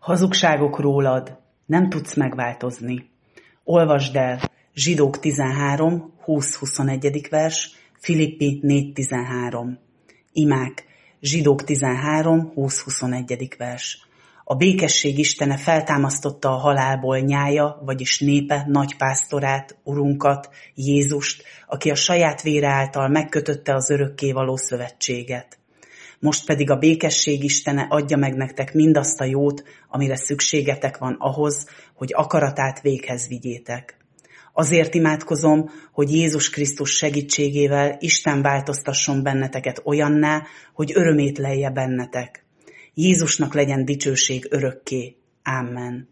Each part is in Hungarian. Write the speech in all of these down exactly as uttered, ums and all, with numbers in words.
Hazugságok rólad, nem tudsz megváltozni. Olvasd el Zsidók tizenhárom, húsz-huszonegyedik vers, Filippi négy tizenhárom. Imák, Zsidók tizenhárom, húsz-huszonegyedik vers. A békesség Istene feltámasztotta a halálból nyája, vagyis népe nagypásztorát, urunkat, Jézust, aki a saját vére által megkötötte az örökkévaló szövetséget. Most pedig a békesség Istene adja meg nektek mindazt a jót, amire szükségetek van ahhoz, hogy akaratát véghez vigyétek. Azért imádkozom, hogy Jézus Krisztus segítségével Isten változtasson benneteket olyanná, hogy örömét lelje bennetek. Jézusnak legyen dicsőség örökké. Amen.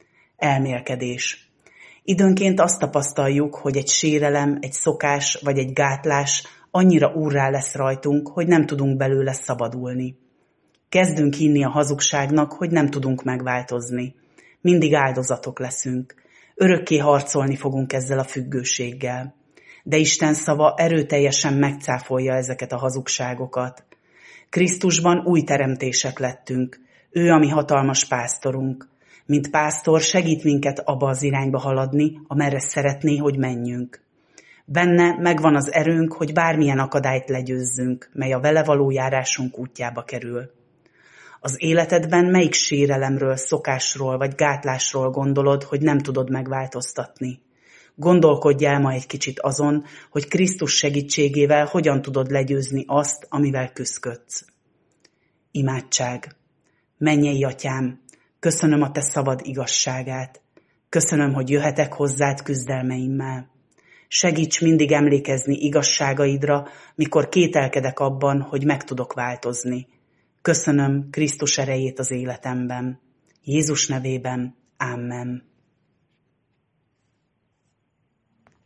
Elmélkedés. Időnként azt tapasztaljuk, hogy egy sérelem, egy szokás vagy egy gátlás annyira úrrá lesz rajtunk, hogy nem tudunk belőle szabadulni. Kezdünk hinni a hazugságnak, hogy nem tudunk megváltozni. Mindig áldozatok leszünk. Örökké harcolni fogunk ezzel a függőséggel. De Isten szava erőteljesen megcáfolja ezeket a hazugságokat. Krisztusban új teremtések lettünk. Ő a mi hatalmas pásztorunk. Mint pásztor segít minket abba az irányba haladni, amerre szeretné, hogy menjünk. Benne megvan az erőnk, hogy bármilyen akadályt legyőzzünk, mely a vele való járásunk útjába kerül. Az életedben melyik sérelemről, szokásról vagy gátlásról gondolod, hogy nem tudod megváltoztatni? Gondolkodj el ma egy kicsit azon, hogy Krisztus segítségével hogyan tudod legyőzni azt, amivel küszködsz. Imádság. Mennyei Atyám, köszönöm a Te szabad igazságát. Köszönöm, hogy jöhetek hozzád küzdelmeimmel. Segíts mindig emlékezni igazságaidra, mikor kételkedek abban, hogy meg tudok változni. Köszönöm Krisztus erejét az életemben. Jézus nevében. Amen.